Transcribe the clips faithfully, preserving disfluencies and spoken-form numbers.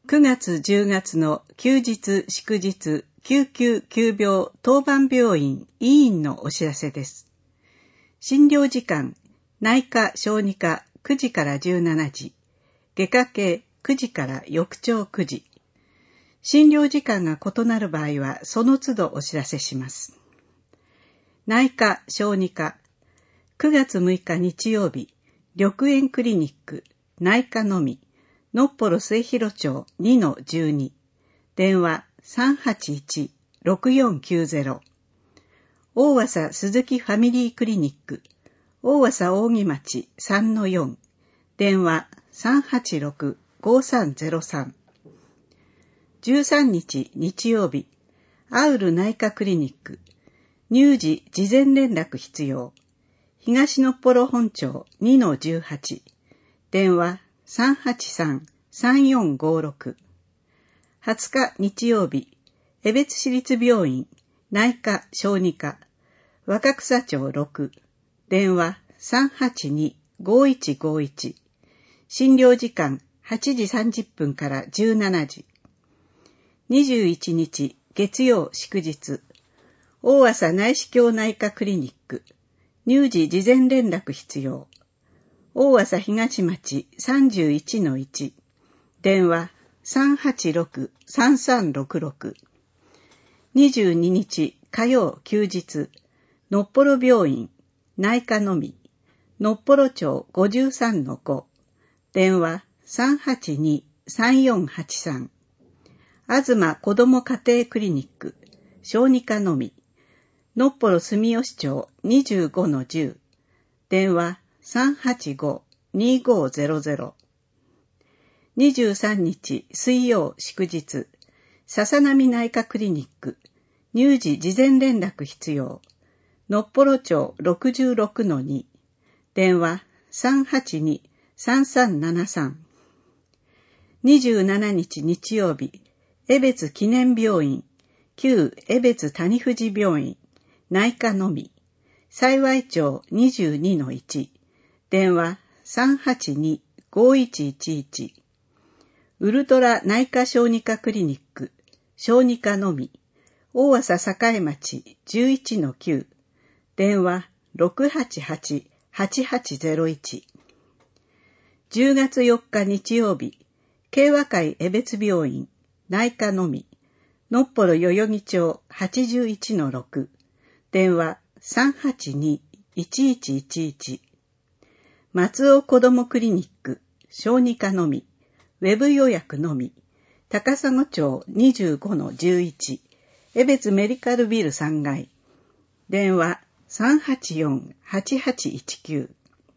くがつじゅうがつの休日祝日救急急病当番病院医院のお知らせです。診療時間、内科小児科くじからじゅうしちじ、外科系くじから翌朝くじ。診療時間が異なる場合はその都度お知らせします。内科小児科、くがつむいか日曜日、緑園クリニック内科のみ、のっぽろ末広町 にのじゅうに、電話 さんはちいち ろくよんきゅうゼロ。大和鈴木ファミリークリニック大和扇町 さんのよん、電話 さんはちろく ごさんゼロさん。じゅうさんにち日曜日、アウル内科クリニック乳児事前連絡必要東のっぽろ本町 にのじゅうはち、電話 さんはちさん さんよんごろく。はつか日曜日、江別市立病院内科小児科若草町ろく、電話 さんはちに ごいちごいち。診療時間はちじさんじゅっぷんからじゅうしちじ。にじゅういちにち月曜祝日、大和内視鏡内科クリニック乳児事前連絡必要大和東町 さんじゅういちのいち、電話 さんはちろく さんさんろくろく。にじゅうににち火曜休日、のっぽろ病院内科のみのっぽろ町 ごじゅうさんのご、電話 さんはちに さんよんはちさん。東子ども家庭クリニック小児科のみのっぽろ住吉町 にじゅうごのじゅう、電話 さんはちご にごゼロゼロ。にじゅうさんにち水曜祝日、笹波内科クリニック乳児事前連絡必要のっぽろ町 ろくじゅうろくのに、電話 さんはちに さんさんななさん。にじゅうしちにち日曜日、江別記念病院旧江別谷藤病院内科のみ幸町 にじゅうにのいち、電話 さんはちに ごいちいちいち。ウルトラ内科小児科クリニック小児科のみ大和栄町 じゅういちのきゅう、電話 ろくはちはち はちはちゼロいち。じゅうがつよっか日曜日、慶和会江別病院内科のみのっぽろ代々木町 はちじゅういちのろく、電話 さんはちに いちいちいちいち。松尾子どもクリニック小児科のみウェブ予約のみ高砂町 にじゅうごのじゅういち、江別メディカルビルさんがい、電話 さんはちよん はちはちいちきゅう。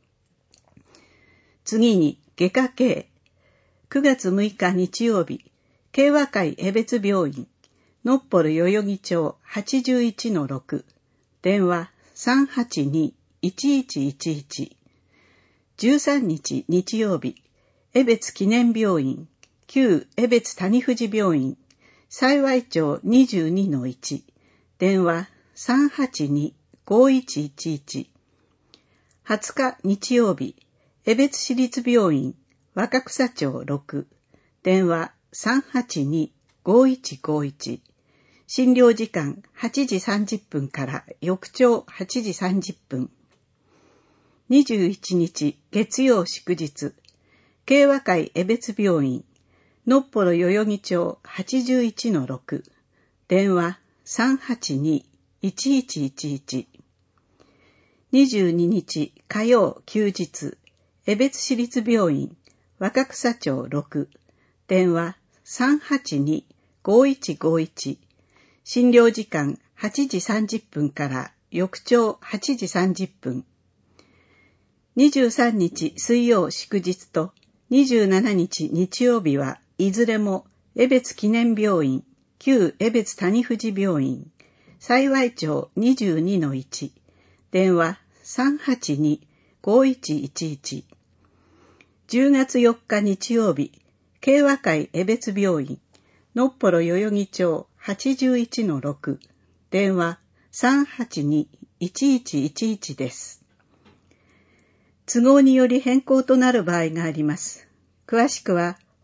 次に外科系、くがつむいか日曜日、慶和会江別病院のっぽろ代々木町 はちじゅういちのろく、電話 さんはちに いちいちいちいち。じゅうさんにち日曜日、江別記念病院旧江別谷藤病院幸町 にじゅうにのいち、電話 さんはちに ごいちいちいち。はつか日曜日、江別市立病院若草町ろく、電話 さんはちに ごいちごいち。診療時間はちじさんじゅっぷんから翌朝はちじさんじゅっぷん。にじゅういちにち月曜祝日、慶和会江別病院のっぽろ代々木町 はちじゅういちのろく、電話 さんはちに いちいちいちいち。にじゅうににち火曜休日、江別市立病院若草町ろく、電話 さんはちに ごいちごいち。診療時間はちじさんじゅっぷんから翌朝はちじさんじゅっぷん。にじゅうさんにち水曜祝日とにじゅうしちにち日曜日はいずれも江別記念病院旧江別谷藤病院幸町 にじゅうにのいち、電話 さんはちに ごいちいちいち。じゅうがつよっか日曜日、慶和会江別病院のっぽろ代々木町 はちじゅういちのろく、電話 さんはちに いちいちいちいち です。都合により変更となる場合があります。詳しくは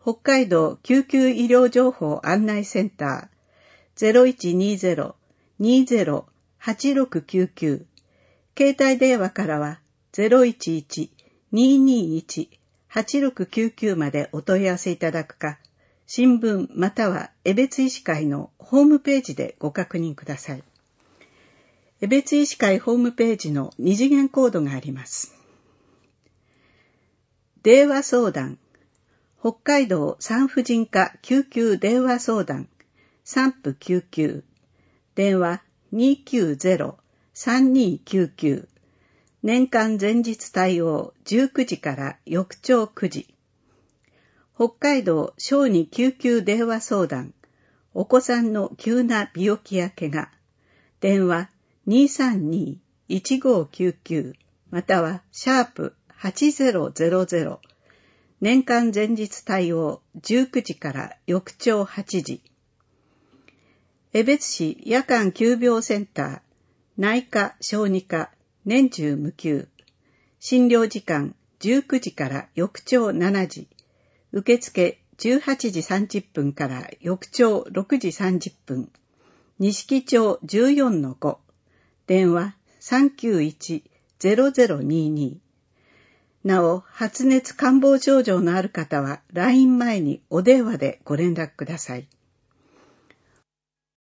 北海道救急医療情報案内センター ゼロいちにゼロ にゼロ はちろくきゅうきゅう、携帯電話からは ゼロいちいち にーにーいち はちろくきゅうきゅう までお問い合わせいただくか、新聞または江別医師会のホームページでご確認ください。江別医師会ホームページの二次元コードがあります。電話相談、北海道産婦人科救急電話相談、産婦救急、電話 にーきゅうゼロ さんにーきゅうきゅう、年間前日対応じゅうくじから翌朝くじ。北海道小児救急電話相談、お子さんの急な病気や怪我、電話 にーさんにーいちごきゅうきゅう、またはシャープはちゼロゼロゼロ、年間前日対応じゅうくじから翌朝はちじ。江別市夜間急病センター、内科小児科年中無休、診療時間じゅうくじから翌朝しちじ、受付じゅうはちじさんじゅっぷんから翌朝ろくじさんじゅっぷん、錦町 じゅうよんのご、電話 さんきゅういち ゼロゼロにーにー。なお、発熱感冒症状のある方は ライン 前にお電話でご連絡ください。